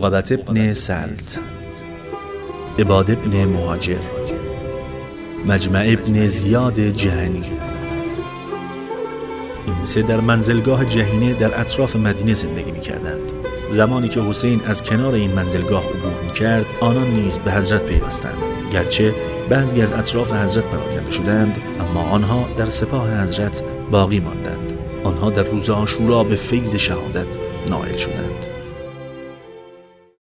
عقبة ابن سلت، عباد ابن مهاجر، مجمع ابن زیاد جهنی. این سه در منزلگاه جهینه در اطراف مدینه زندگی می‌کردند. زمانی که حسین از کنار این منزلگاه عبور می‌کرد، آنان نیز به حضرت پیوستند. گرچه بعضی از اطراف حضرت پراکنده شدند، اما آنها در سپاه حضرت باقی ماندند. آنها در روز عاشورا به فیض شهادت نائل شدند.